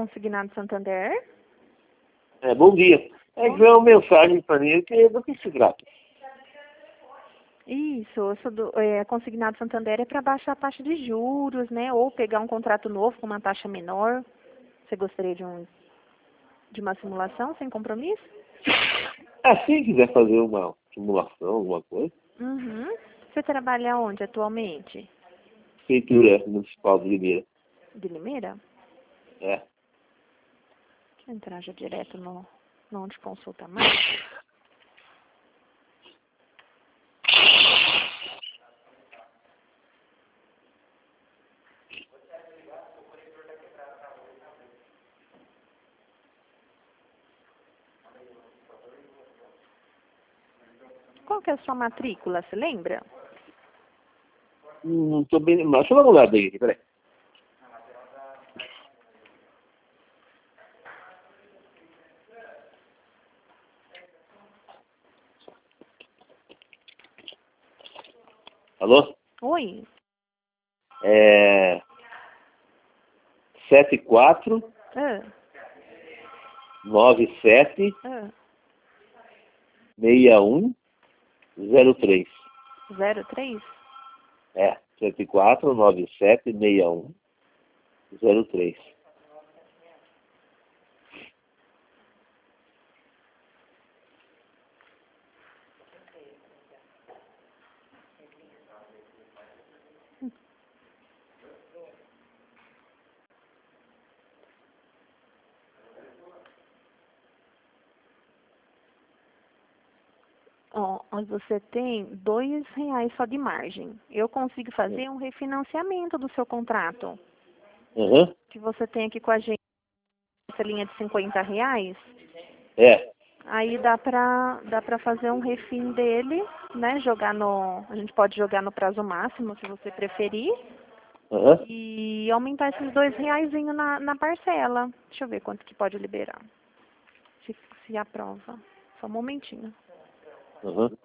Consignado Santander? Bom dia. É que veio uma mensagem para mim que do que se trata. Isso, Consignado Santander é para baixar a taxa de juros, né? Ou pegar um contrato novo com uma taxa menor. Você gostaria de uma simulação sem compromisso? Se quiser fazer uma simulação, alguma coisa, Uhum. Você trabalha onde atualmente? Prefeitura Municipal de Limeira. De Limeira? É. Deixa eu entrar já direto no onde consulta mais. Qual que é a sua matrícula, você lembra? Não estou bem, mas deixa eu dar uma olhada aí, peraí. Alô? Oi? 74 Ah, 97 ah. 61 03. 03? 74 97 61 03. Ó, você tem R$ 2 só de margem. Eu consigo fazer um refinanciamento do seu contrato. Uhum. Que você tem aqui com a gente, essa linha de R$ 50. Aí dá pra fazer um refim dele, né? A gente pode jogar no prazo máximo, se você preferir. Uhum. E aumentar esses R$ 2 na parcela. Deixa eu ver quanto que pode liberar. Se aprova. Só um momentinho. Uhum.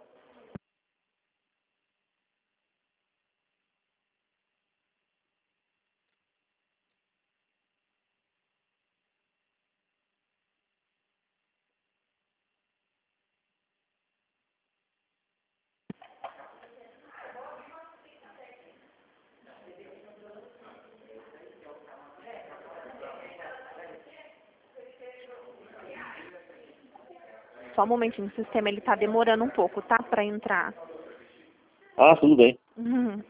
Só um momentinho, o sistema ele tá demorando um pouco, tá? Pra entrar. Tudo bem. Uhum.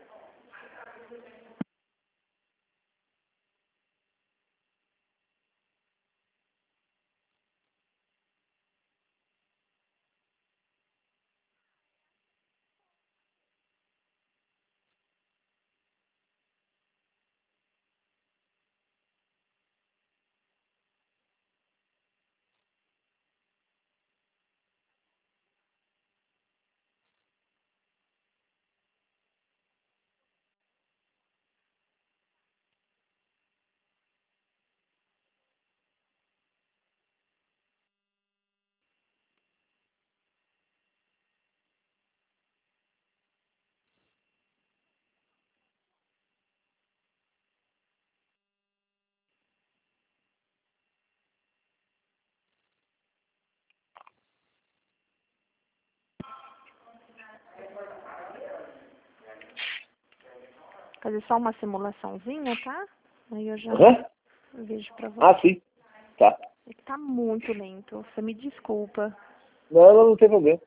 Fazer só uma simulaçãozinha, tá? Aí eu já Uhum. vejo pra você. Sim. Tá. É que tá muito lento. Você me desculpa. Não tem problema.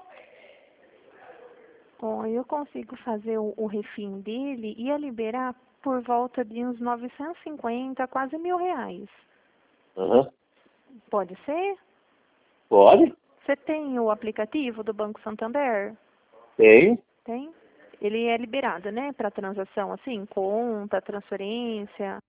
Ó, eu consigo fazer o refim dele, ia liberar por volta de uns 950, quase R$ 1.000. Aham. Pode ser? Pode? Você tem o aplicativo do Banco Santander? Tem. Tem? Ele é liberado, né? Para transação, assim, conta, transferência.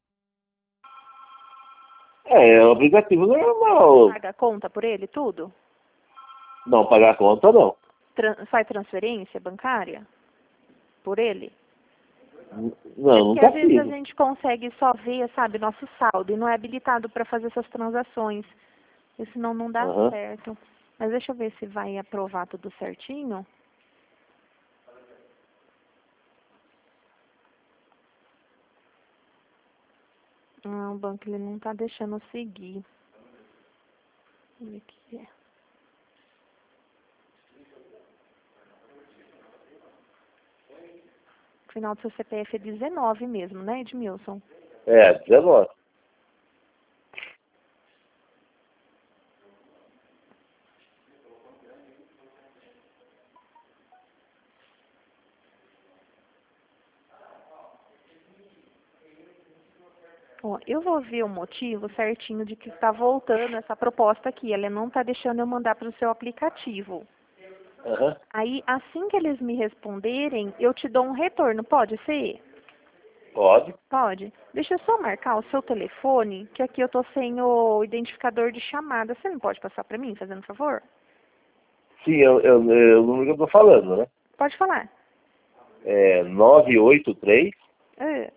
É um aplicativo normal. Paga a conta por ele, tudo? Não, pagar a conta não. Faz transferência bancária por ele? Não, Porque nunca às vezes a fiz. gente consegue só ver, sabe, nosso saldo e não é habilitado para fazer essas transações. E senão não dá Aham. certo. Mas deixa eu ver se vai aprovar tudo certinho. Ah, o banco ele não tá deixando eu seguir. Deixa eu ver o que é. O final do seu CPF é 19 mesmo, né, Edmilson? É, 19. Ó, eu vou ver o motivo certinho de que está voltando essa proposta aqui. Ela não está deixando eu mandar para o seu aplicativo. Aham. Aí, assim que eles me responderem, eu te dou um retorno. Pode ser? Pode. Pode. Deixa eu só marcar o seu telefone, que aqui eu tô sem o identificador de chamada. Você não pode passar para mim, fazendo favor? Sim, é o número que eu tô falando, né? Pode falar. É 983 É,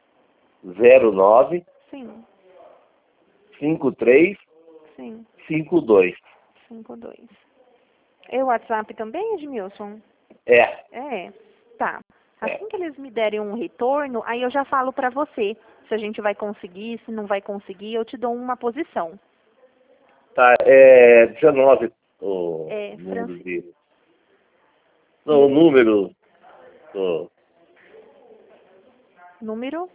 09 sim, 53 sim. 52. 52. É o WhatsApp também, Edmilson? É. É. Tá. É. Assim que eles me derem um retorno, aí eu já falo pra você se a gente vai conseguir, se não vai conseguir, eu te dou uma posição. Tá, é 19 o É, número de... Não, o número do... Número?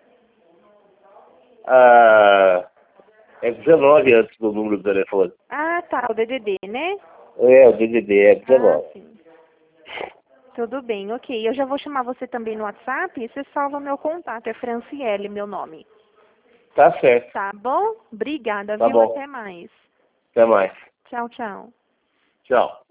Ah, é 19 antes do número do telefone. Ah, tá, o DDD, né? É, o DDD é Ah, 19. sim. Tudo bem, ok. Eu já vou chamar você também no WhatsApp e você salva meu contato. É Franciele, meu nome. Tá certo. Tá bom? Obrigada, Tá viu? bom. Até mais. Até mais. Tchau, tchau. Tchau.